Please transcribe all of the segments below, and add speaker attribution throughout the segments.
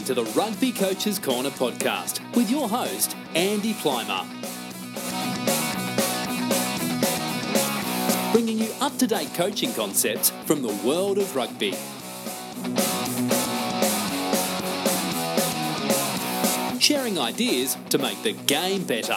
Speaker 1: listening to the Rugby Coaches Corner podcast with your host, Andy Plymer. Bringing you up-to-date coaching concepts from the world of rugby. Sharing ideas to make the game better.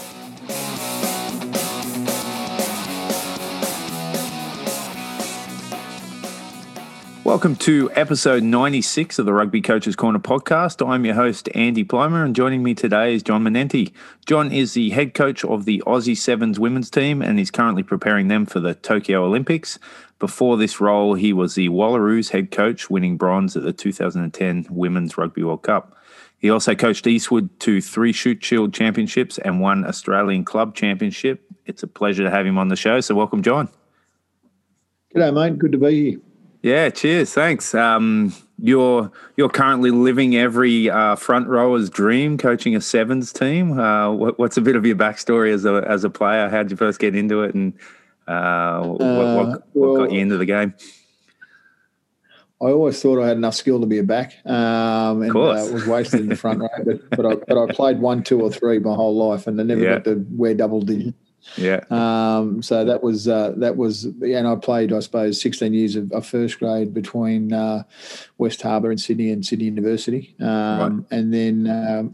Speaker 2: Welcome to episode 96 of the Rugby Coaches Corner podcast. I'm your host, Andy Plymer, and joining me today is John Manenti. John is the head coach of the Aussie Sevens women's team and is currently preparing them for the Tokyo Olympics. Before this role, he was the Wallaroos head coach, winning bronze at the 2010 Women's Rugby World Cup. He also coached Eastwood to 3 Shute Shield championships and 1 Australian Club championship. It's a pleasure to have him on the show, so welcome, John.
Speaker 3: G'day, mate. Good to be here.
Speaker 2: Yeah, cheers. Thanks. You're currently living every front rower's dream, coaching a sevens team. What's a bit of your backstory as a player? How did you first get into it, and what got you into the game?
Speaker 3: I always thought I had enough skill to be a back, and was wasted in the front row. But I played 1, 2, or 3 my whole life, and I never got to wear double digits.
Speaker 2: Yeah.
Speaker 3: So that was, and I played, I suppose, 16 years of first grade between West Harbour and Sydney University.
Speaker 2: Right.
Speaker 3: And then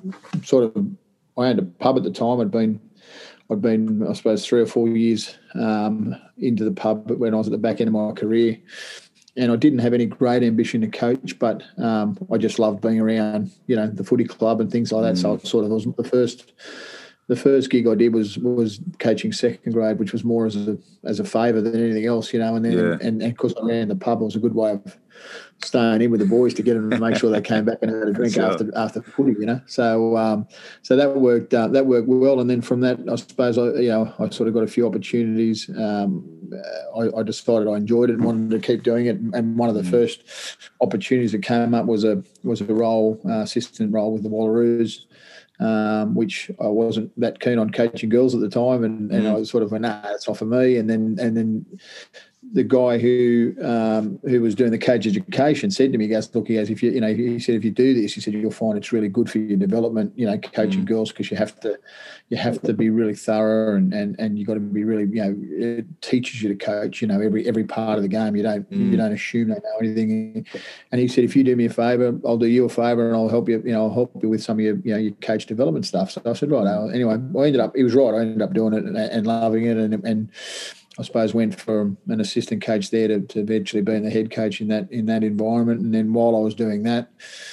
Speaker 3: I owned a pub at the time. I'd been, I suppose, 3 or 4 years into the pub when I was at the back end of my career. And I didn't have any great ambition to coach, but I just loved being around, the footy club and things like that. So it was the first gig I did was coaching second grade, which was more as a favour than anything else, and then and because I ran the pub, it was a good way of staying in with the boys to get them to make sure they came back and had a drink after footy, So that worked well, and then from that, I suppose I sort of got a few opportunities. I decided I enjoyed it and wanted to keep doing it, and one of the first opportunities that came up was a role, assistant role with the Wallaroos. Which I wasn't that keen on coaching girls at the time, and I was sort of went, it's not for me. And then the guy who was doing the coach education said to me, he goes, if you he said, if you do this, he said, you'll find it's really good for your development, coaching girls, because you have to be really thorough and you got to be really, it teaches you to coach, every part of the game. You don't assume they know anything. And he said, if you do me a favour, I'll do you a favour, and I'll help you, with some of your coach development stuff. So I said, right. Anyway, he was right. I ended up doing it and loving it, and I suppose went from an assistant coach there to eventually being the head coach in that environment. And then while I was doing that,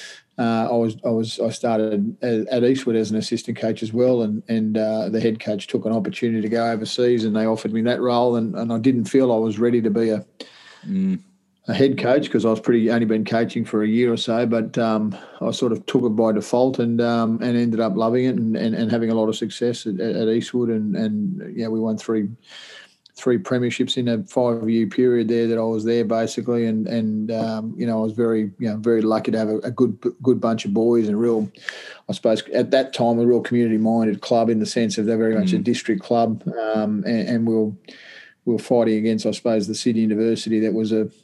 Speaker 3: I started at Eastwood as an assistant coach as well, and the head coach took an opportunity to go overseas, and they offered me that role, and I didn't feel I was ready to be a head coach, because I was only been coaching for a year or so, but I sort of took it by default and ended up loving it and having a lot of success at Eastwood, and we won three premierships in a 5-year period there that I was there, basically, and I was very very lucky to have a good bunch of boys, and I suppose at that time a real community minded club, in the sense of they're very much a district club, and we were fighting against, I suppose, the Sydney University, that was a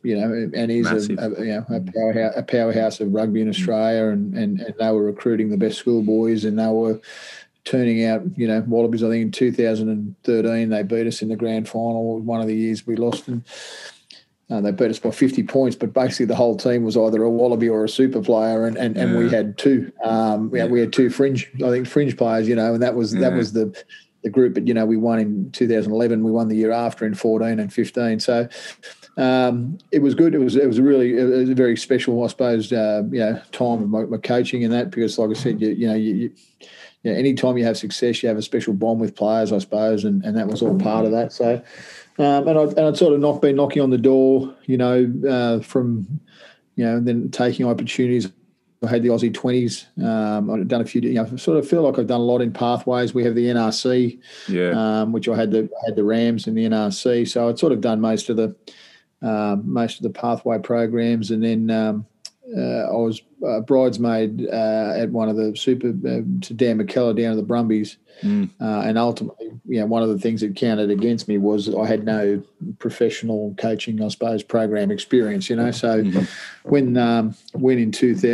Speaker 3: powerhouse of rugby in Australia, and they were recruiting the best schoolboys, and they were turning out, Wallabies. I think in 2013 they beat us in the grand final. One of the years we lost, and they beat us by 50 points. But basically the whole team was either a Wallaby or a super player, and we had 2. We had 2 fringe players, and that was the group. But we won in 2011. We won the year after in 14 and 15. So it was good. It was a very special, I suppose, time of my coaching and that, because, like I said, anytime you have success, you have a special bond with players, I suppose, and that was all part of that. So, and I'd sort of been knocking on the door, from, then taking opportunities. I had the Aussie 20s. I've done a few. I sort of feel like I've done a lot in pathways. We have the NRC, which I had the Rams in the NRC. So I'd sort of done most of the pathway programs, and then. I was bridesmaid at one of the super to Dan McKellar down at the Brumbies, and ultimately, one of the things that counted against me was I had no professional coaching, I suppose, program experience. So when in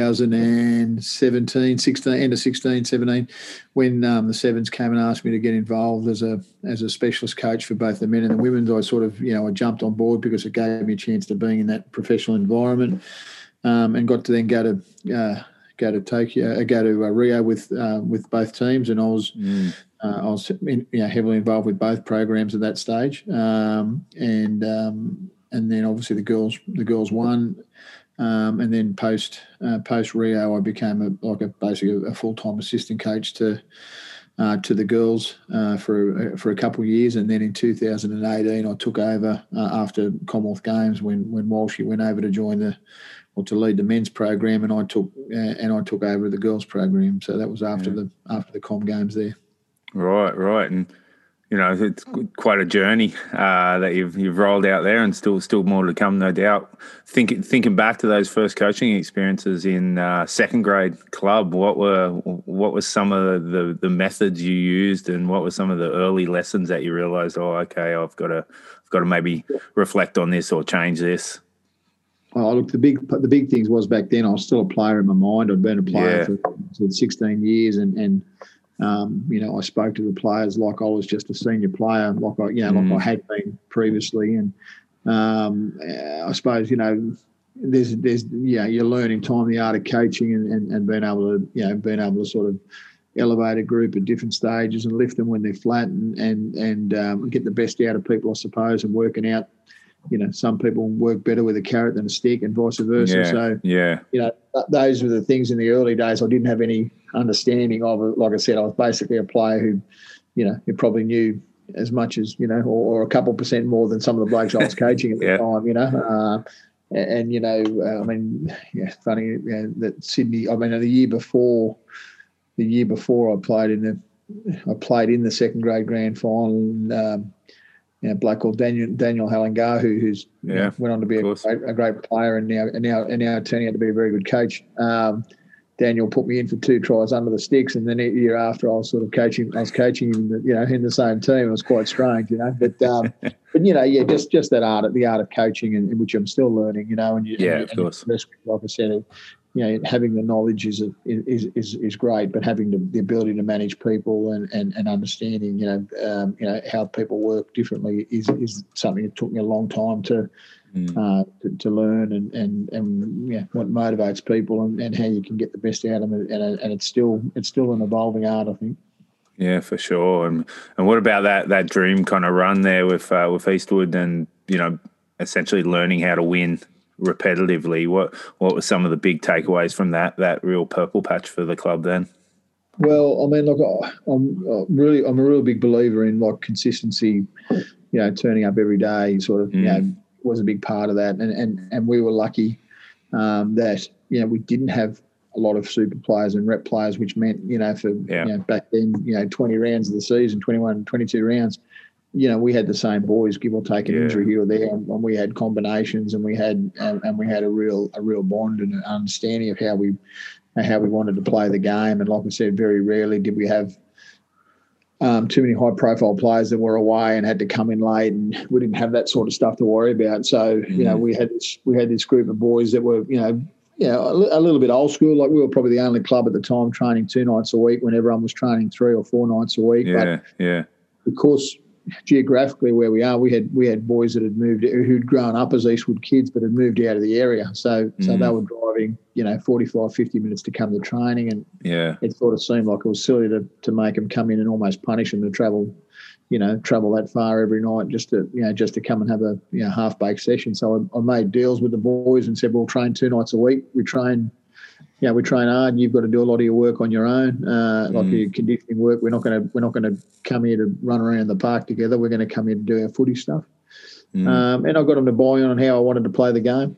Speaker 3: 2017, 16, end of 16, 17, when the Sevens came and asked me to get involved as a specialist coach for both the men and the women's, I sort of I jumped on board because it gave me a chance to being in that professional environment, and got to then go to Tokyo, go to Rio with both teams, and I was heavily involved with both programs at that stage, and then obviously the girls won, and then post Rio I became basically a full-time assistant coach to the girls for a couple of years, and then in 2018 I took over after Commonwealth Games when Walshy went over to join to lead the men's program, and I took over the girls program. So that was after the Com Games there.
Speaker 2: Right, and it's quite a journey that you've rolled out there, and still more to come, no doubt. Thinking back to those first coaching experiences in second grade club, what were some of the methods you used, and what were some of the early lessons that you realised? Oh, okay, I've got to maybe reflect on this or change this.
Speaker 3: Oh, look, the big things was back then I was still a player in my mind. I'd been a player for 16 years, and I spoke to the players like I was just a senior player, like I had been previously, and I suppose there's you learn in time the art of coaching and being able to sort of elevate a group at different stages and lift them when they're flat and get the best out of people, I suppose, and working out. Some people work better with a carrot than a stick, and vice versa. Those were the things in the early days I didn't have any understanding of. Like I said, I was basically a player who probably knew as much as or a couple % more than some of the blokes I was coaching at the time. Funny that Sydney. I mean, the year before I played in the second grade grand final. A bloke called Daniel Halangar, who's went on to be a great player and now turning out to be a very good coach. Daniel put me in for 2 tries under the sticks, and then a year after I was sort of coaching. I was coaching him, in the same team. It was quite strange, But just that art, the art of coaching, and which I'm still learning,
Speaker 2: of course.
Speaker 3: Like I said, having the knowledge is great, but having the ability to manage people and understanding, how people work differently is something that took me a long time to learn and what motivates people and how you can get the best out of it, and it's still an evolving art, I think.
Speaker 2: Yeah, for sure. And what about that dream kind of run there with Eastwood and essentially learning how to win repetitively? What were some of the big takeaways from that real purple patch for the club then?
Speaker 3: Well, I mean, look, I'm a real big believer in like consistency. Turning up every day, sort of, was a big part of that, and we were lucky that we didn't have a lot of super players and rep players, which meant back then 20 rounds of the season, 21, 22 rounds. We had the same boys, give or take an injury here or there, and we had combinations, and we had a real bond and an understanding of how we wanted to play the game. And like I said, very rarely did we have too many high-profile players that were away and had to come in late, and we didn't have that sort of stuff to worry about. So we had this group of boys that were a little bit old school. Like, we were probably the only club at the time training 2 nights a week when everyone was training 3 or 4 nights a week. But of course, geographically where we are, we had boys that had moved, who'd grown up as Eastwood kids but had moved out of the area. So they were driving 45, 50 minutes to come to training, and it sort of seemed like it was silly to make them come in and almost punish them to travel that far every night just to come and have a half-baked session. So I made deals with the boys and said, we'll train 2 nights a week. We train hard. You've got to do a lot of your work on your own, like your conditioning work. We're not going to come here to run around the park together. We're going to come here to do our footy stuff. And I got them to buy on how I wanted to play the game.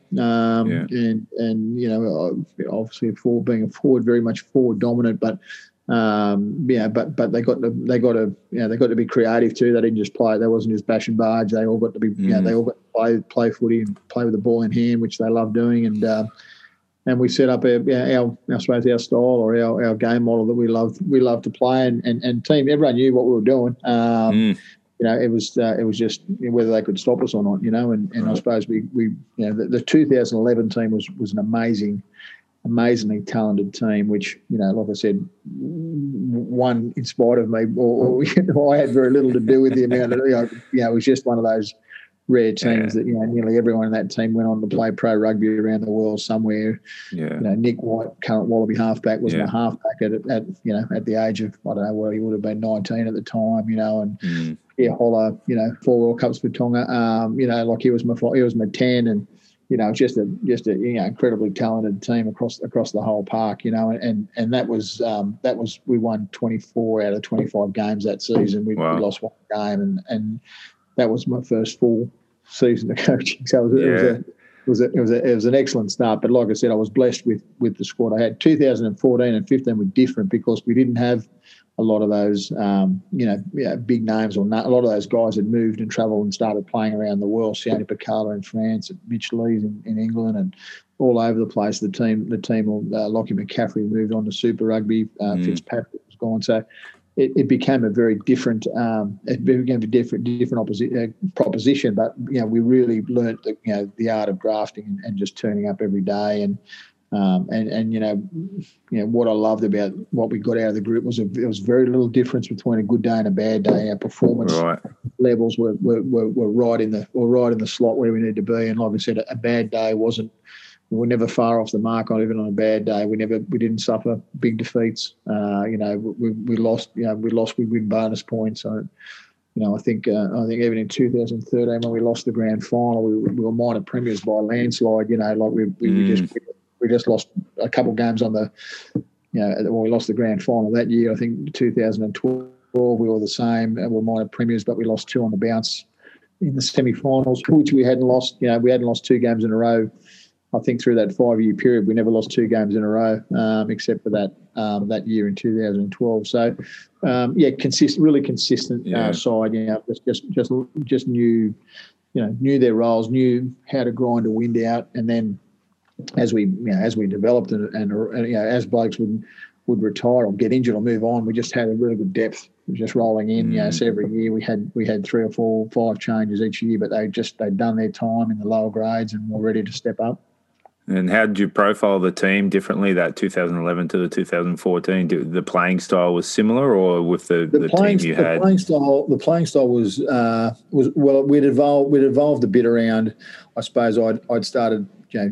Speaker 3: And obviously being a forward, very much forward dominant, but they got to be creative too. They didn't just play. They wasn't just bash and barge. They all got to be they all got to play footy and play with the ball in hand, which they love doing. And and we set up our I suppose our style or our game model that we love to play, and team. Everyone knew what we were doing. It was just whether they could stop us or not. And I suppose we the 2011 team was an amazingly talented team, which, like I said, won in spite of me, or I had very little to do with the amount of, it was just one of those rare teams that, nearly everyone in that team went on to play pro rugby around the world somewhere.
Speaker 2: Yeah.
Speaker 3: Nick White, current Wallaby halfback, was a halfback at the age of, I don't know, well, he would have been 19 at the time, and Holler, 4 World Cups for Tonga, like he was my 10, and just a incredibly talented team across the whole park, and that was we won 24 out of 25 games that season. We lost one game, and that was my first full season of coaching. So it was an excellent start. But like I said, I was blessed with the squad I had. 2014 and 15 were different because we didn't have a lot of those, big names, or a lot of those guys had moved and travelled and started playing around the world. Sione Picala in France, and Mitch Lees in England, and all over the place. The team, Lockie McCaffrey moved on to Super Rugby. Fitzpatrick was gone. So it became a very different, proposition. But we really learnt the art of drafting and just turning up every day. And what I loved about what we got out of the group was there was very little difference between a good day and a bad day. Our performance levels were right in the slot where we need to be. And like I said, a bad day we were never far off the mark. Even on a bad day, we didn't suffer big defeats. We lost. We win bonus points. So, I think even in 2013 when we lost the grand final, we were minor premiers by a landslide. We just lost a couple of games on we lost the grand final that year. I think 2012 we were the same. We were minor premiers, but we lost 2 on the bounce in the semi-finals, which we hadn't lost. We hadn't lost 2 games in a row. I think through that 5-year period, we never lost 2 games in a row, except for that year in 2012. So, really consistent side. Just knew their roles, knew how to grind a wind out, and then as we developed and as blokes would retire or get injured or move on, we just had a really good depth just rolling in. So every year we had 3 or 4, 5 changes each year, but they'd done their time in the lower grades and were ready to step up.
Speaker 2: And how did you profile the team differently that 2011 to the 2014? The playing style was similar, or with the team you had?
Speaker 3: The playing style was well, we'd evolved a bit around. I suppose I'd started.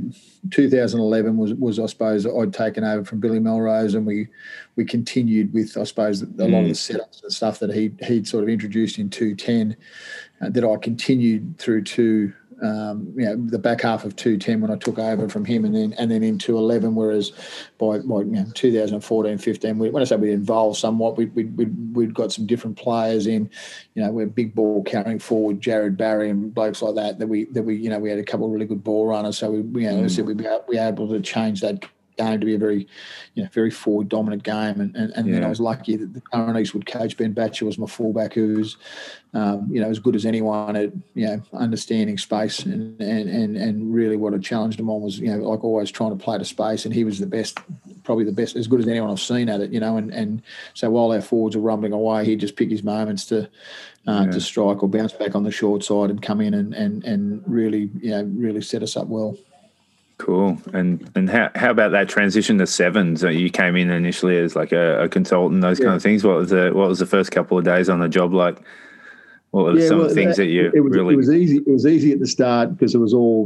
Speaker 3: 2011 was I suppose I'd taken over from Billy Melrose, and we continued with, I suppose, a lot of the setups and stuff that he'd sort of introduced in 2010 that I continued through to the back half of 2010 when I took over from him, and then into 11. Whereas by 2014-15, when I say we involved somewhat, we'd got some different players in. We're big ball carrying forward, Jared Barry and blokes like that. That we had a couple of really good ball runners. So we were able to change that game to be a very, very forward dominant game. And then I was lucky that the current Eastwood coach, Ben Batcher, was my fullback, who was, as good as anyone at, understanding space and really what I challenged him on was, like always trying to play to space. And he was probably the best, as good as anyone I've seen at it, and so while our forwards were rumbling away, he'd just pick his moments to strike or bounce back on the short side and come in and really, really set us up well.
Speaker 2: Cool. And how about that transition to sevens? You came in initially as like a consultant, those kind of things. What was the first couple of days on the job like? What were some of the things that you really?
Speaker 3: It was easy. It was easy at the start because it was all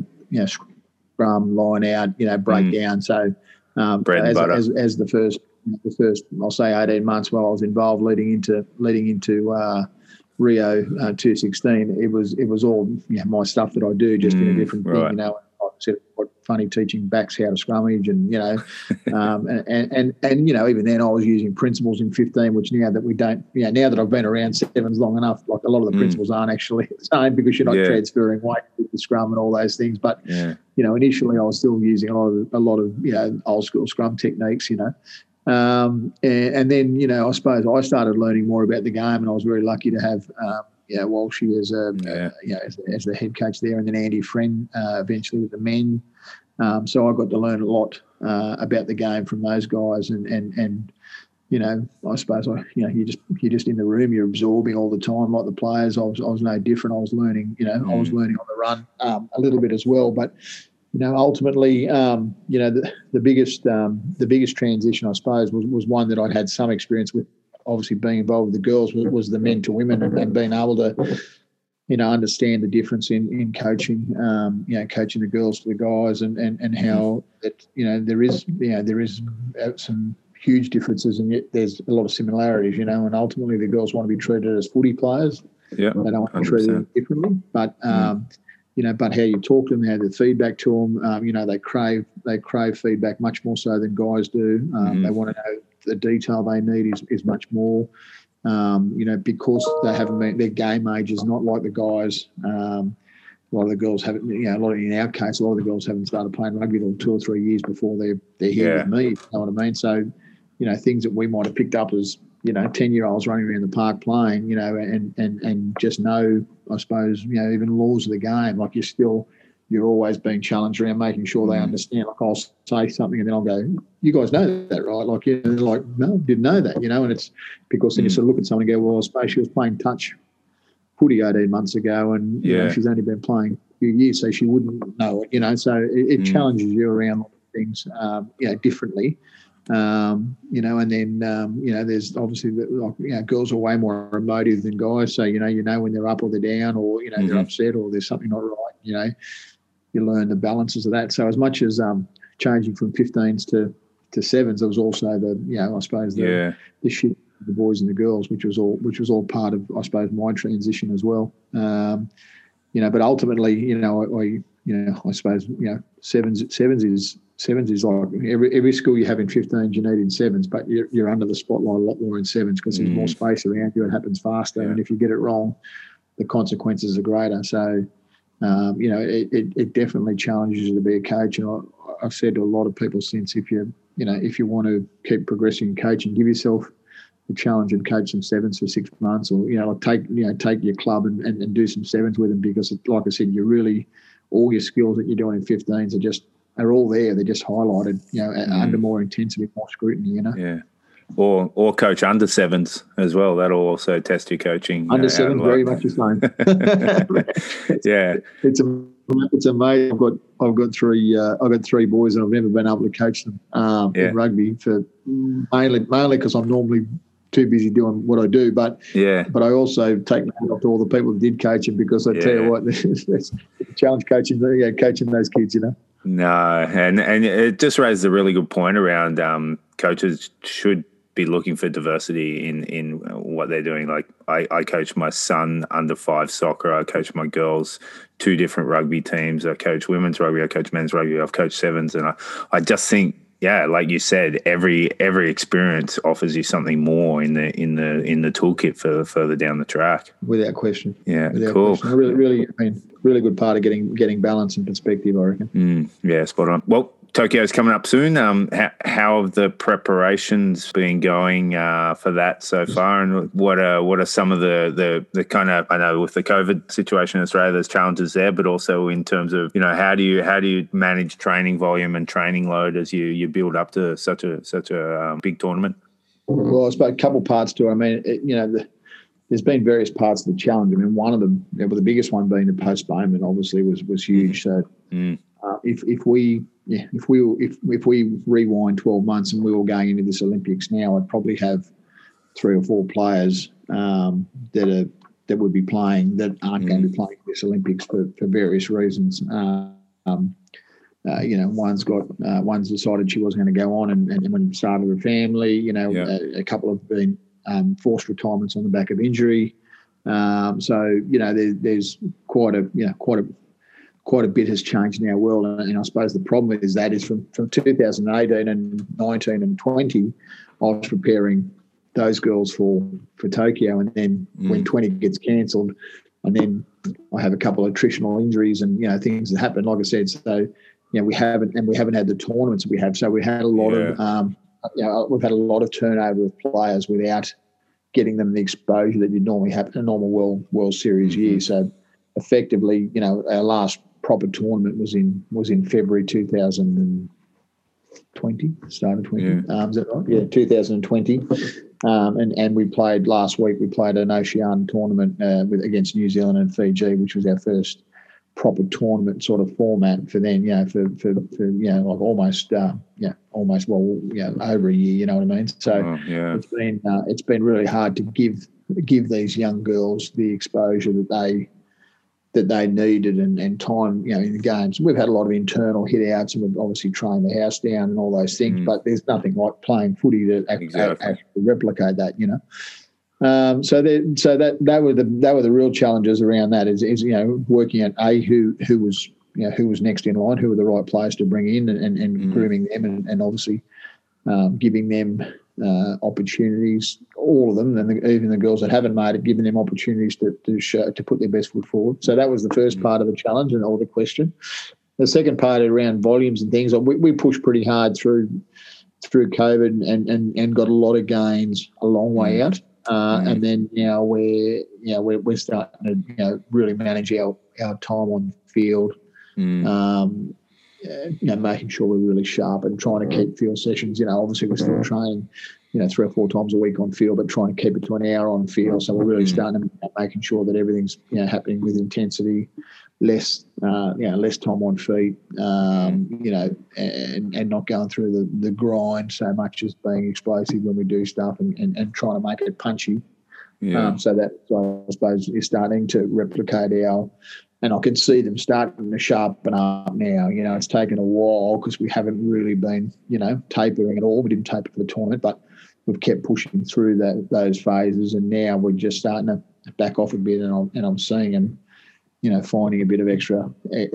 Speaker 3: scrum, line out, breakdown. So
Speaker 2: bread and butter.
Speaker 3: As the first I'll say 18 months while I was involved leading into Rio 2016, it was all my stuff that I do, just in a different thing. What funny teaching backs how to scrummage, and and even then I was using principles in 15, which now that I've been around sevens long enough, like a lot of the principles aren't actually the same because you're not transferring weight with the scrum and all those things. But initially I was still using a lot of old school scrum techniques, and then I suppose I started learning more about the game, and I was very lucky to have Walshy as the head coach there, and then Andy Friend eventually with the men. So I got to learn a lot about the game from those guys, and you know, I suppose you're just in the room, you're absorbing all the time like the players. I was no different. I was learning, I was learning on the run a little bit as well. But ultimately, the biggest transition, I suppose, was one that I'd had some experience with. Obviously, being involved with the girls was the men to women, and being able to, understand the difference in coaching, coaching the girls to the guys, and how that there is some huge differences, and yet there's a lot of similarities, and ultimately the girls want to be treated as footy players.
Speaker 2: Yeah,
Speaker 3: they don't want to be treated differently, but but how you talk to them, how the feedback to them, they crave feedback much more so than guys do. They want to know the detail they need is much more, because they haven't been, their game age is not like the guys. A lot of the girls haven't, in our case, a lot of the girls haven't started playing rugby till 2 or 3 years before they're here with me. You know what I mean? So, things that we might have picked up as 10-year-olds running around the park playing, and just know, I suppose, even laws of the game. Like you're always being challenged around making sure they understand. Like I'll say something and then I'll go, "You guys know that, right?" Like they're like, "No, didn't know that," and it's because then you sort of look at someone and go, "Well, I suppose she was playing touch footy 18 months ago, and she's only been playing a few years, so she wouldn't know it." So it challenges you around things, differently. And then there's obviously girls are way more emotive than guys, so when they're up or they're down, or they're upset or there's something not right. You learn the balances of that. So as much as changing from 15s to 7s, there was also I suppose the shift of the boys and the girls, which was all part of, I suppose, my transition as well. But ultimately, I suppose sevens is like every school you have in 15s you need in 7s, but you're under the spotlight a lot more in 7s because there's more space around you. It happens faster, and if you get it wrong, the consequences are greater. So, it definitely challenges you to be a coach. And I've said to a lot of people since, if you want to keep progressing in coaching, give yourself the challenge and coach some 7s for 6 months, or take your club and do some 7s with them, because like I said, all your skills that you're doing in 15s are all there. They're just highlighted, under more intensity, more scrutiny,
Speaker 2: Yeah. Or coach under 7s as well. That'll also test your coaching.
Speaker 3: Under 7s, very much the same.
Speaker 2: Yeah.
Speaker 3: It's amazing. I've got three boys, and I've never been able to coach them in rugby, for mainly because I'm normally too busy doing what I do. But I also take note of all the people that did coach them, because I tell you what, it's a challenge coaching those kids.
Speaker 2: No, and it just raises a really good point around coaches should be looking for diversity in what they're doing. Like I coach my son under 5 soccer. I coach my girls 2 different rugby teams. I coach women's rugby. I coach men's rugby. I've coached 7s, and I just think, like you said, every experience offers you something more in the toolkit for further down the track.
Speaker 3: Without question.
Speaker 2: Yeah, cool.
Speaker 3: Question. Really good part of getting balance and perspective, I reckon.
Speaker 2: Spot on. Well, Tokyo's coming up soon. How have the preparations been going for that so far, and what are some of the kind of, I know with the COVID situation in Australia, there's challenges there, but also in terms of how do you manage training volume and training load as you build up to such a big tournament?
Speaker 3: Well, I suppose a couple parts to it. I mean, there's been various parts of the challenge. I mean, one of them, the biggest one being the postponement, obviously was huge. So if we rewind 12 months and we were going into this Olympics now, I'd probably have 3 or 4 players that would be playing that aren't going to be playing this Olympics for various reasons. One's decided she wasn't going to go on and when started her family. A couple have been forced retirements on the back of injury. So there's quite a bit has changed in our world, and I suppose the problem is from 2018 and 19 and 20, I was preparing those girls for Tokyo, and then when 20 gets cancelled, and then I have a couple of attritional injuries and things that happen. Like I said, so we haven't had the tournaments we have, so we had a lot of we've had a lot of turnover of players without getting them the exposure that you'd normally have in a normal World Series year. So effectively, our last proper tournament was in February 2020, start of 20.
Speaker 2: Yeah.
Speaker 3: Is that right? Yeah, 2020. And we played last week. We played an Oceania tournament against New Zealand and Fiji, which was our first proper tournament sort of format for them. For like almost over a year. You know what I mean? So it's been really hard to give these young girls the exposure that they needed and time, in the games. We've had a lot of internal hit outs and we've obviously trained the house down and all those things, but there's nothing like playing footy to actually replicate that, So that were the real challenges around that is working out who was next in line, who were the right players to bring in and grooming them and obviously giving them opportunities, all of them, and even the girls that haven't made it, giving them opportunities to put their best foot forward. So that was the first part of the challenge and all the question. The second part around volumes and things, we pushed pretty hard through COVID and got a lot of gains a long way out. And then now we're starting to really manage our time on the field. Making sure we're really sharp and trying to keep field sessions. Obviously we're still training, 3 or 4 times a week on field, but trying to keep it to an hour on field. So we're really starting to making sure that everything's happening with intensity, less time on feet, and not going through the grind so much as being explosive when we do stuff and trying to make it punchy. So that I suppose is starting to replicate and I can see them starting to sharpen up now. It's taken a while because we haven't really been, tapering at all. We didn't taper for the tournament, but we've kept pushing through those phases, and now we're just starting to back off a bit. And I'm seeing them, finding a bit of extra,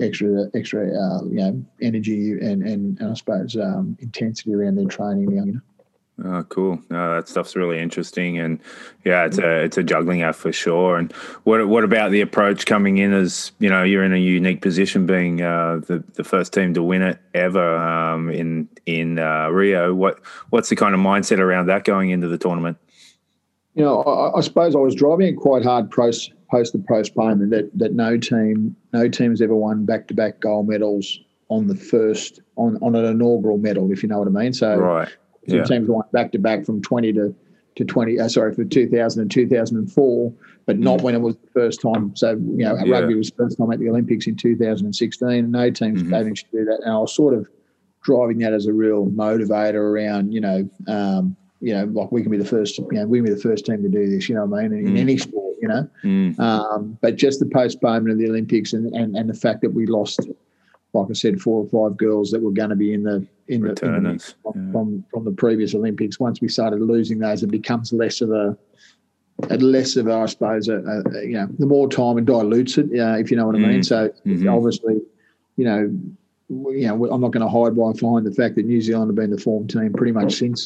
Speaker 3: energy and I suppose intensity around their training now.
Speaker 2: Oh, cool. No, that stuff's really interesting, and it's a juggling act for sure. And what about the approach coming in as you're in a unique position, being the first team to win it ever in Rio? What's the kind of mindset around that going into the tournament?
Speaker 3: I suppose I was driving it quite hard post the postponement that no team has ever won back-to-back gold medals on the first on an inaugural medal, if you know what I mean. So
Speaker 2: right.
Speaker 3: Some teams won back-to-back from 20 to 20. For 2000 and 2004, but not when it was the first time. So rugby was the first time at the Olympics in 2016, and no teams managed to do that. And I was sort of driving that as a real motivator around, like we can be the first. We can be the first team to do this. You know what I mean? In any sport, But just the postponement of the Olympics and the fact that we lost, like I said, 4 or 5 girls that were going to be in the from the previous Olympics. Once we started losing those, it becomes less of a I suppose, the more time it dilutes it, if you know what I mean. So obviously, I'm not going to hide behind the fact that New Zealand have been the form team pretty much since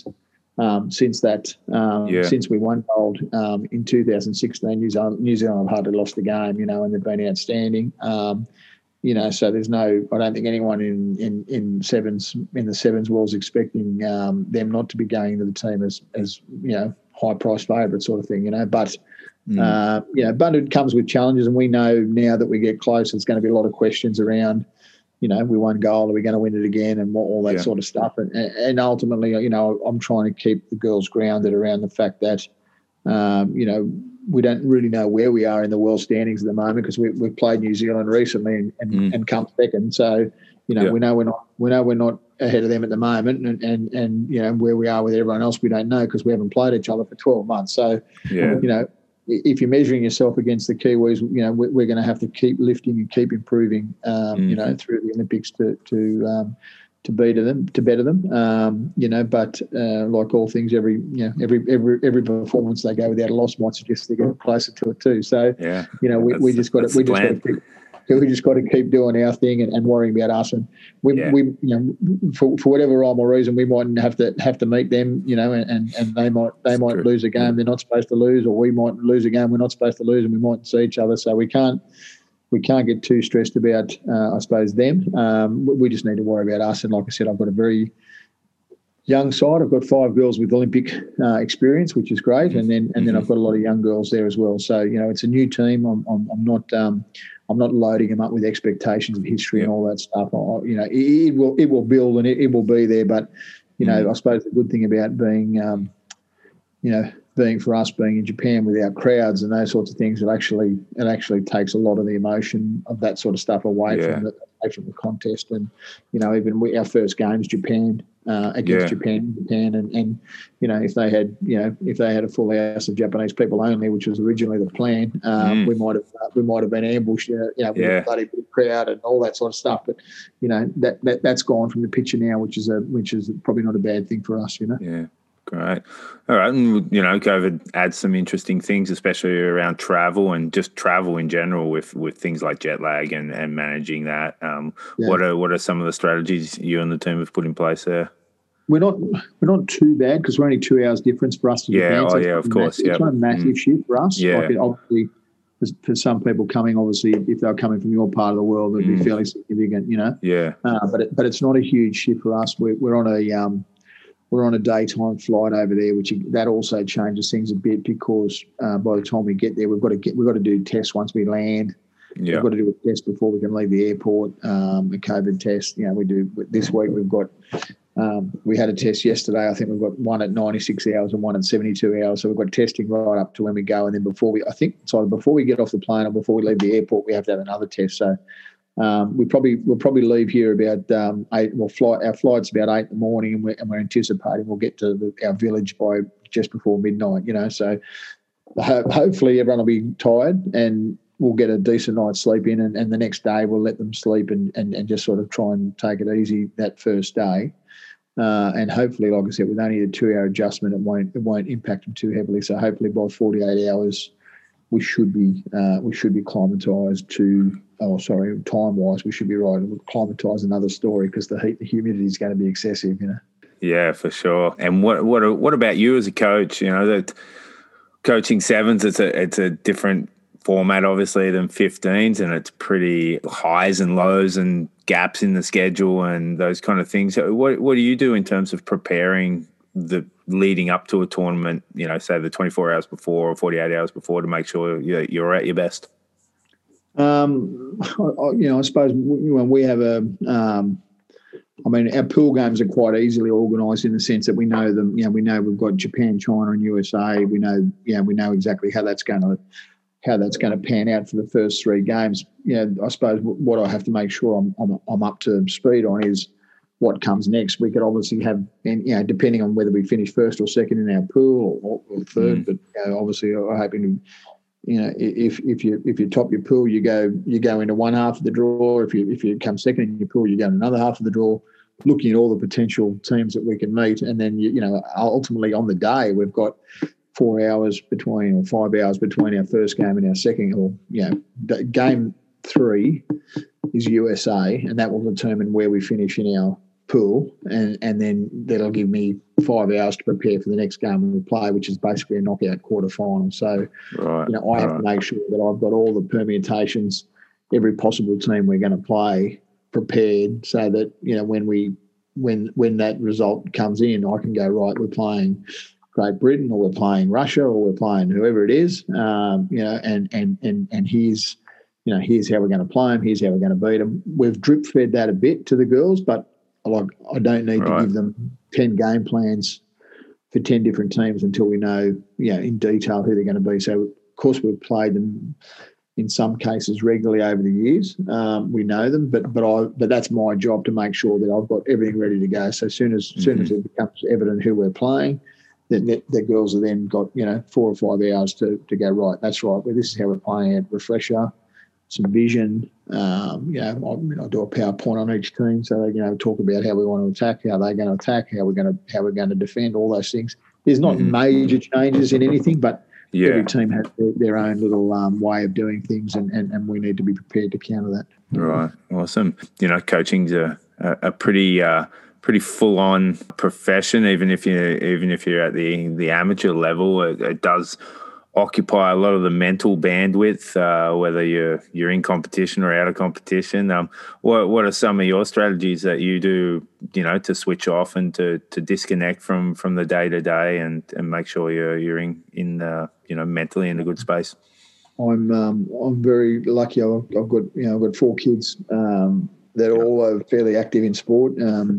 Speaker 3: we won gold in 2016. New Zealand have hardly lost a game, and they've been outstanding. So there's I don't think anyone in the sevens was expecting them not to be going into the team as high price favourite sort of thing, But but it comes with challenges, and we know now that we get close, there's going to be a lot of questions around. We won gold, are we going to win it again, and all that sort of stuff. And ultimately, I'm trying to keep the girls grounded around the fact that, we don't really know where we are in the world standings at the moment because we've played New Zealand recently and come second. So, we know we're not ahead of them at the moment, and where we are with everyone else, we don't know because we haven't played each other for 12 months. So, if you're measuring yourself against the Kiwis, we're going to have to keep lifting and keep improving, through the Olympics to better them. But like all things, every performance they go without a loss might suggest they get closer to it too. So, we just got to keep doing our thing and worrying about us. And we for whatever rhyme or reason, we might have to meet them, and they might lose a game they're not supposed to lose, or we might lose a game we're not supposed to lose, and we might see each other. So we can't get too stressed about, I suppose, them. We just need to worry about us. And like I said, I've got a very young side. I've got 5 girls with Olympic experience, which is great, and then I've got a lot of young girls there as well. So it's a new team. I'm I'm not loading them up with expectations of history and all that stuff. It will build and it will be there. But I suppose the good thing about being for us being in Japan without crowds and those sorts of things, it actually takes a lot of the emotion of that sort of stuff away from the contest. And even our first game's Japan against Japan, and if they had a full house of Japanese people only, which was originally the plan, we might have been ambushed, with a bloody big crowd and all that sort of stuff. But that's gone from the picture now, which is probably not a bad thing for us.
Speaker 2: Yeah. Great. All right. And, COVID adds some interesting things, especially around travel and just travel in general with things like jet lag and managing that. What are some of the strategies you and the team have put in place there?
Speaker 3: We're not too bad because we're only 2 hours difference for us to Japan. So
Speaker 2: of course.
Speaker 3: It's not a massive shift for us.
Speaker 2: Yeah.
Speaker 3: Like obviously, for some people coming, obviously, if they're coming from your part of the world, it'd be fairly significant,
Speaker 2: Yeah.
Speaker 3: But it's not a huge shift for us. We're on a daytime flight over there, that also changes things a bit because by the time we get there, we've got to do tests once we land. Yeah. We've got to do a test before we can leave the airport. A COVID test. We do this week. We've got. We had a test yesterday. I think we've got one at 96 hours and one at 72 hours. So we've got testing right up to when we go, and then before we get off the plane or before we leave the airport, we have to have another test. So. We'll probably leave here about 8. Our flight's about 8 in the morning, and we're anticipating we'll get to our village by just before midnight. So hopefully everyone will be tired and we'll get a decent night's sleep in, and the next day we'll let them sleep and just sort of try and take it easy that first day. And hopefully, like I said, with only a 2-hour adjustment, it won't impact them too heavily. So hopefully by 48 hours. We should be climatised to. Oh, sorry, time-wise, we should be right. Climatise another story because the heat, the humidity is going to be excessive.
Speaker 2: Yeah, for sure. And what about you as a coach? That coaching sevens, it's a different format, obviously, than 15s, and it's pretty highs and lows and gaps in the schedule and those kind of things. So what do you do in terms of preparing the leading up to a tournament, say the 24 hours before or 48 hours before to make sure you're at your best?
Speaker 3: I suppose when we have our pool games are quite easily organised in the sense that we know them. We know we've got Japan, China, and USA. We know exactly how that's going to pan out for the first 3 games. I suppose what I have to make sure I'm up to speed on is what comes next. We could obviously have, and depending on whether we finish first or second in our pool or third, but obviously I'm hoping to. If you top your pool, you go into one half of the draw. If you come second in your pool, you go in another half of the draw. Looking at all the potential teams that we can meet, and then ultimately on the day we've got 4 hours between or 5 hours between our first game and our second. Or game 3 is USA, and that will determine where we finish in our pool, and then that'll give me 5 hours to prepare for the next game we play, which is basically a knockout quarter final. So, I have to make sure that I've got all the permutations, every possible team we're going to play prepared, so that when that result comes in, I can go right. We're playing Great Britain, or we're playing Russia, or we're playing whoever it is, and here's how we're going to play them. Here's how we're going to beat them. We've drip fed that a bit to the girls, but I don't need to give them 10 game plans for 10 different teams until we know, in detail who they're going to be. So, of course, we've played them in some cases regularly over the years. We know them, but that's my job to make sure that I've got everything ready to go. So soon as it becomes evident who we're playing, the girls have then got 4 or 5 hours to go, right, that's right. Well, this is how we're playing it. Refresher, some vision. I do a PowerPoint on each team, so they talk about how we want to attack, how they're going to attack, how we're going to defend, all those things. There's not major changes in anything, but every team has their own little way of doing things, and we need to be prepared to counter that.
Speaker 2: Right, awesome. Coaching's a pretty full-on profession, even if you're at the amateur level. It does occupy a lot of the mental bandwidth, whether you're in competition or out of competition. What are some of your strategies that you do, to switch off and to disconnect from the day to day and make sure you're in mentally in a good space?
Speaker 3: I'm very lucky. I've got 4 kids that are all fairly active in sport.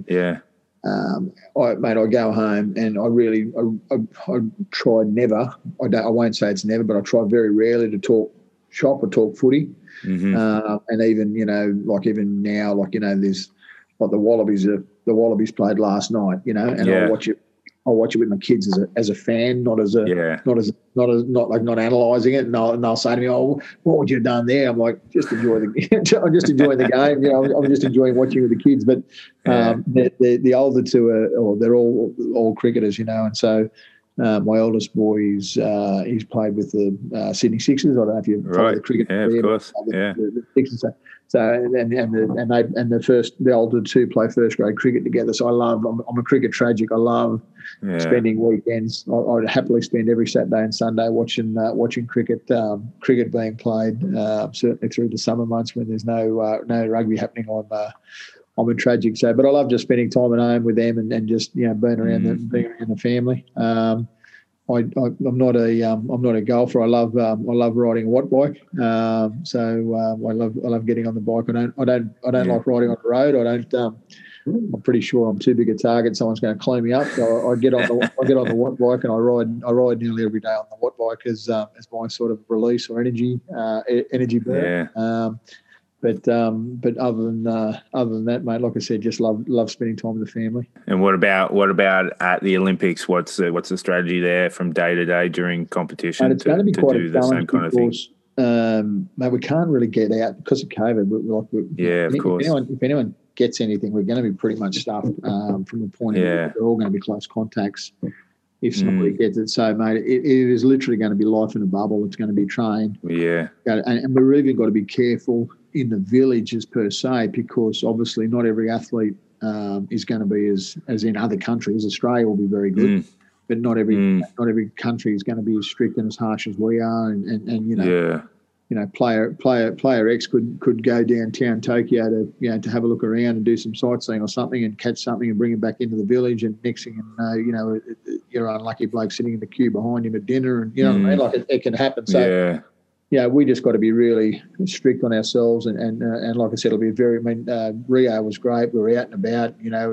Speaker 3: I go home and I try never. I won't say it's never, but I try very rarely to talk shop or talk footy.
Speaker 2: Mm-hmm.
Speaker 3: And even even now, there's like the Wallabies played last night, and I watch it. I watch it with my kids as a fan, not analysing it. And they'll say to me, "Oh, what would you have done there?" I'm like, I'm just enjoying the game. I'm just enjoying watching with the kids. But the older two they're all cricketers, and so my eldest boy he's played with the Sydney Sixers. I don't know if you follow the cricket.
Speaker 2: Yeah, of course.
Speaker 3: The Sixers. So the older two play first grade cricket together. So I'm a cricket tragic. I love spending weekends. I'd happily spend every Saturday and Sunday watching cricket being played. Certainly through the summer months when there's no rugby happening. I'm a tragic. So, but I love just spending time at home with them and just being around the family. I'm not a golfer. I love riding a watt bike. I love getting on the bike. I don't like riding on the road. I'm pretty sure I'm too big a target. Someone's going to clean me up. So I get on the watt bike and I ride nearly every day on the watt bike as my sort of release or energy burn.
Speaker 2: Yeah.
Speaker 3: But other than that, mate, like I said, just love spending time with the family.
Speaker 2: And what about at the Olympics? What's the strategy there from day to day during competition?
Speaker 3: Mate, it's going to be quite
Speaker 2: do the same kind of thing.
Speaker 3: Mate, we can't really get out because of COVID.
Speaker 2: Of course.
Speaker 3: If anyone gets anything, we're going to be pretty much stuffed from the point of view that they're all going to be close contacts. If somebody gets it, so mate, it is literally going to be life in a bubble. It's going to be trained.
Speaker 2: Yeah,
Speaker 3: and we're even got to be careful in the villages per se, because obviously not every athlete is going to be as in other countries. Australia will be very good, but not every country is going to be as strict and as harsh as we are. Player X could go downtown Tokyo to have a look around and do some sightseeing or something and catch something and bring it back into the village, and next thing you know, you're unlucky bloke sitting in the queue behind him at dinner, and what I mean, like it can happen. So we just got to be really strict on ourselves, and like I said, it'll be Rio was great. We were out and about,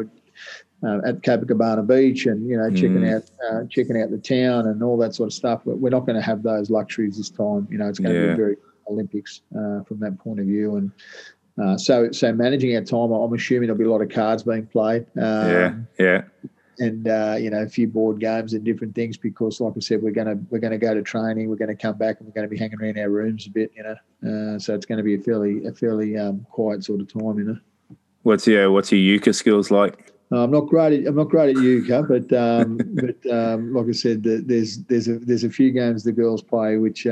Speaker 3: at Copacabana Beach, and checking out the town and all that sort of stuff. But we're not going to have those luxuries this time. It's going to be very Olympics from that point of view, and so managing our time. I'm assuming there'll be a lot of cards being played. And a few board games and different things, because like I said, we're going to go to training. We're going to come back and we're going to be hanging around our rooms a bit. So it's going to be a fairly quiet sort of time.
Speaker 2: What's your euchre skills like?
Speaker 3: I'm not great at euchre, but like I said, there's a few games the girls play which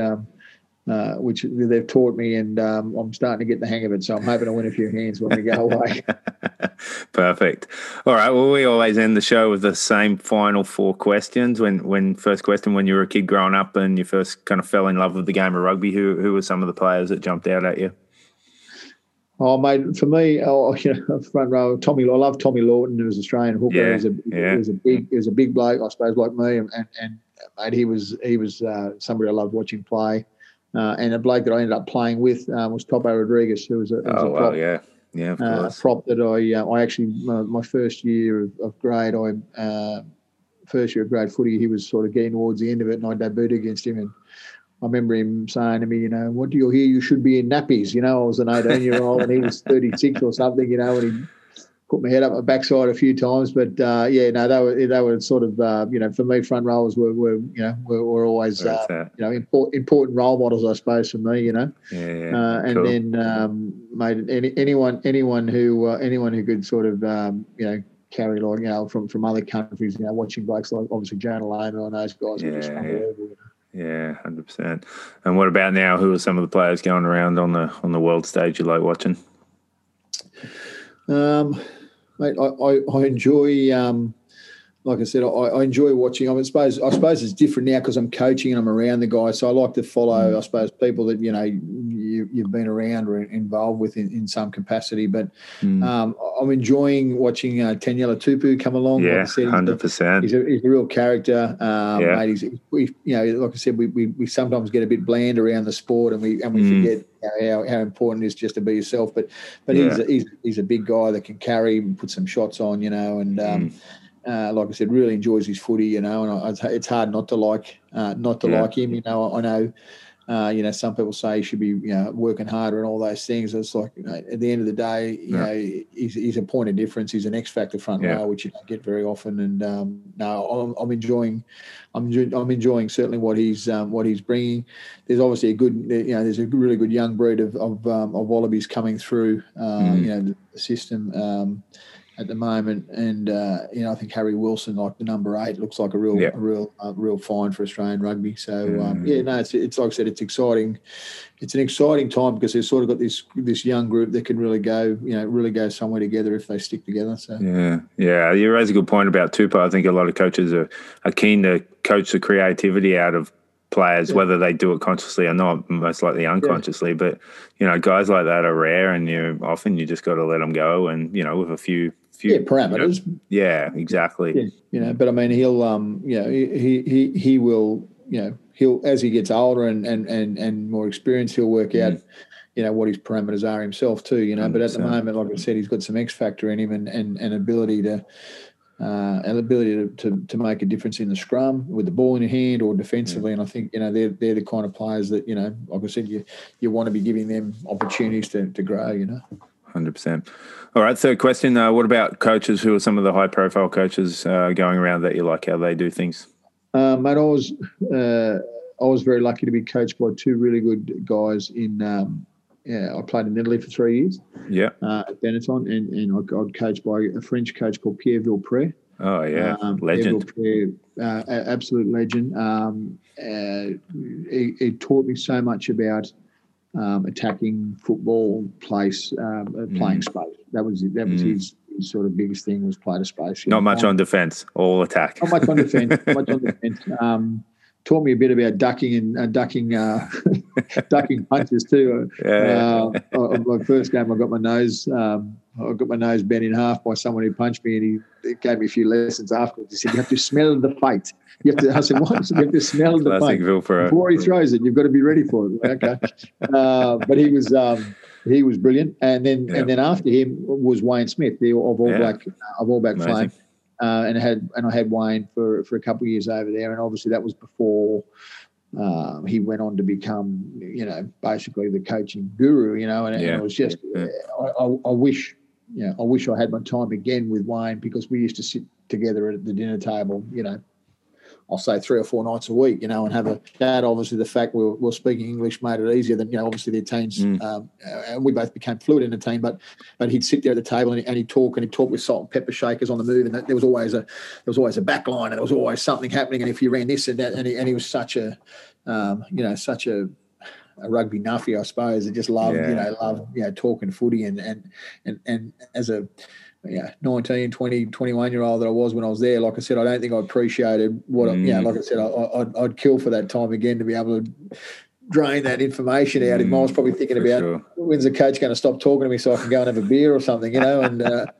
Speaker 3: they've taught me, and I'm starting to get the hang of it. So I'm hoping to win a few hands when we go away.
Speaker 2: Perfect. All right. Well, we always end the show with the same final 4 questions. First question, when you were a kid growing up and you first kind of fell in love with the game of rugby, who were some of the players that jumped out at you?
Speaker 3: Oh, mate, for me, front row, Tommy. I love Tommy Lawton, who was Australian hooker. He was a big bloke, I suppose, like me, and mate, he was somebody I loved watching play. And a bloke that I ended up playing with was Topo Rodriguez, who was a prop.
Speaker 2: Of course.
Speaker 3: Prop that I actually my first year of grade, first year of grade footy, he was sort of getting towards the end of it, and I debuted against him, and I remember him saying to me, what do you hear? You should be in nappies. I was an 18-year-old and he was 36 or something, and he put my head up my backside a few times. But they were sort of for me, front rowers were always important role models, I suppose, for me. And cool. Then mate, anyone who could sort of carry along from other countries, watching blokes like obviously Jonah Lehmann and those guys were just unbelievable.
Speaker 2: Yeah, 100%. And what about now? Who are some of the players going around on the world stage you like watching?
Speaker 3: Mate, I enjoy like I said, I enjoy watching. I suppose it's different now because I'm coaching and I'm around the guys. So I like to follow, I suppose, people that you've been around or involved with in some capacity. But I'm enjoying watching Taniela Tupu come along.
Speaker 2: Yeah,
Speaker 3: like I said,
Speaker 2: 100%.
Speaker 3: He's a real character.
Speaker 2: Yeah.
Speaker 3: Mate, like I said, we sometimes get a bit bland around the sport and we forget how important it is just to be yourself. But he's a big guy that can carry and put some shots on, and. Like I said, really enjoys his footy, and it's hard not to like like him. I know, some people say he should be, working harder and all those things. It's like, at the end of the day, he's a point of difference. He's an X factor front row, which you don't get very often. And I'm enjoying certainly what he's bringing. There's obviously there's a really good young breed of Wallabies coming through, the system. At the moment, and I think Harry Wilson, like the number 8, looks like a real find for Australian rugby. So it's like I said, it's exciting. It's an exciting time because they've sort of got this young group that can really go somewhere together if they stick together. So
Speaker 2: you raise a good point about Tupa. I think a lot of coaches are keen to coach the creativity out of players, whether they do it consciously or not, most likely unconsciously. But guys like that are rare, and you just got to let them go, and with a few
Speaker 3: parameters.
Speaker 2: Exactly.
Speaker 3: But I mean, he'll he will he'll, as he gets older and more experienced, he'll work out what his parameters are himself too. But at the moment, like I said, he's got some X factor in him and ability to make a difference in the scrum with the ball in your hand or defensively. And I think they're the kind of players that like I said, you want to be giving them opportunities to grow.
Speaker 2: 100%. All right. Third question. What about coaches? Who are some of the high profile coaches going around that you like how they do things?
Speaker 3: Mate, I was very lucky to be coached by 2 really good guys I played in Italy for 3 years.
Speaker 2: Yeah.
Speaker 3: At Benetton, and I got coached by a French coach called Pierre Villepré.
Speaker 2: Oh yeah, legend.
Speaker 3: Pierre Villepré, absolute legend. He taught me so much about attacking football, playing space. That was his sort of biggest thing, was play to space.
Speaker 2: Not much on defence, all attack.
Speaker 3: Not much on defence. Taught me a bit about ducking and ducking punches too. My first game, I got my nose bent in half by someone who punched me, and he gave me a few lessons afterwards. He said, "You have to smell the fight." I said, "What?" He said, "You have to smell the fight before he throws it. You've got to be ready for it." Okay, but he was brilliant. And then after him was Wayne Smith, the All Black flame. And I had Wayne for a couple of years over there, and obviously that was before he went on to become, basically the coaching guru, and it was just, I wish I had my time again with Wayne, because we used to sit together at the dinner table, I'll say 3 or 4 nights a week, and have a chat. Obviously, the fact we're speaking English made it easier than, obviously their teams, and we both became fluent in the team. But he'd sit there at the table and he'd talk with salt and pepper shakers on the move, and there was always a back line, and there was always something happening. And if you ran this and that, and he was such a rugby nuffy, I suppose, that just loved talking footy and as a 19, 20, 21-year-old that I was when I was there, like I said, I don't think I appreciated what, like I said, I'd kill for that time again to be able to drain that information out. I was probably thinking about when's the coach going to stop talking to me so I can go and have a beer or something, but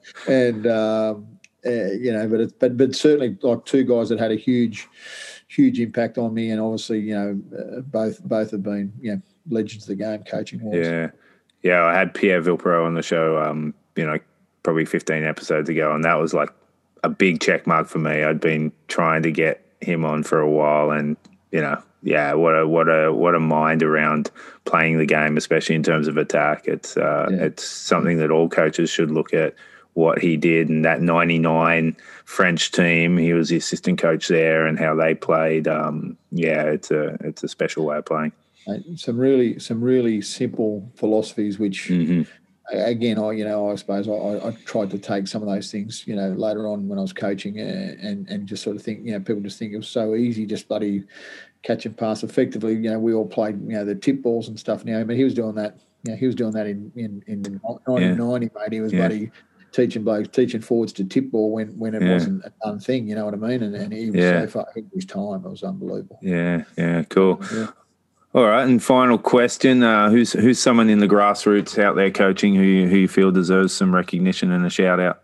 Speaker 3: certainly like 2 guys that had a huge impact on me, and obviously, both have been, legends of the game coaching-wise.
Speaker 2: Yeah, I had Pierre Villepré on the show, probably 15 episodes ago, and that was like a big check mark for me. I'd been trying to get him on for a while, and what a mind around playing the game, especially in terms of attack. It's something that all coaches should look at, what he did, and that 99 French team, he was the assistant coach there, and how they played. It's a special way of playing.
Speaker 3: Some really simple philosophies, which again, I suppose I tried to take some of those things, later on when I was coaching, and just sort of think, people just think it was so easy, just bloody catch and pass effectively. We all played, the tip balls and stuff now, but he was doing that. He was doing that in 1990, mate. He was bloody teaching forwards to tip ball when it wasn't a done thing. You know what I mean? And he was so far ahead of his time. It was unbelievable.
Speaker 2: Yeah, cool.
Speaker 3: Yeah.
Speaker 2: All right, and final question: who's someone in the grassroots out there coaching who you feel deserves some recognition and a shout out?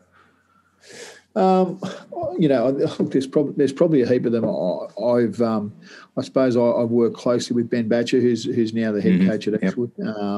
Speaker 3: There's probably a heap of them. I suppose I've worked closely with Ben Batcher, who's now the head coach at Eastwood.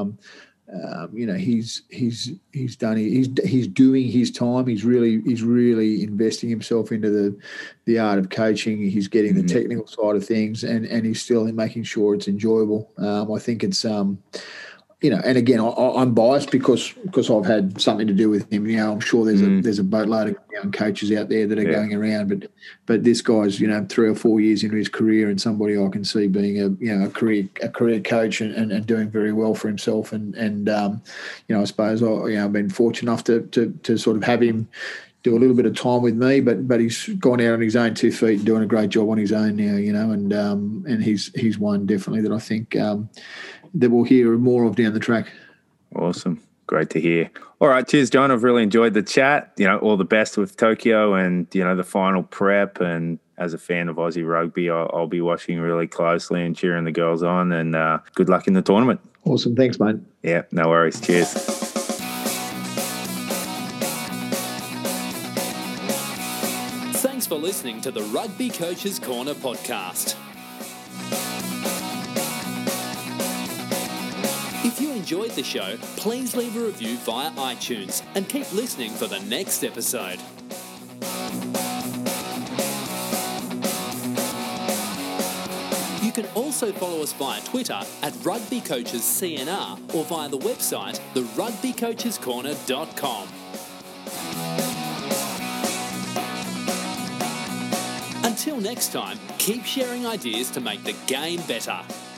Speaker 3: He's doing his time. He's really investing himself into the art of coaching. He's getting the technical side of things, and he's still making sure it's enjoyable. I think it's and again, I'm biased because I've had something to do with him. I'm sure there's a boatload of young coaches out there that are going around, but this guy's 3 or 4 years into his career, and somebody I can see being a career coach and doing very well for himself. And I suppose I've been fortunate enough to sort of have him do a little bit of time with me, but he's gone out on his own 2 feet and doing a great job on his own now. And he's one definitely that I think that we'll hear more of down the track.
Speaker 2: Awesome. Great to hear. All right. Cheers, John. I've really enjoyed the chat. All the best with Tokyo and, the final prep. And as a fan of Aussie rugby, I'll be watching really closely and cheering the girls on. And good luck in the tournament.
Speaker 3: Awesome. Thanks, mate.
Speaker 2: Yeah, no worries. Cheers.
Speaker 1: Thanks for listening to the Rugby Coaches Corner podcast. If you enjoyed the show, please leave a review via iTunes and keep listening for the next episode. You can also follow us via Twitter at RugbyCoachesCNR or via the website therugbycoachescorner.com. Until next time, keep sharing ideas to make the game better.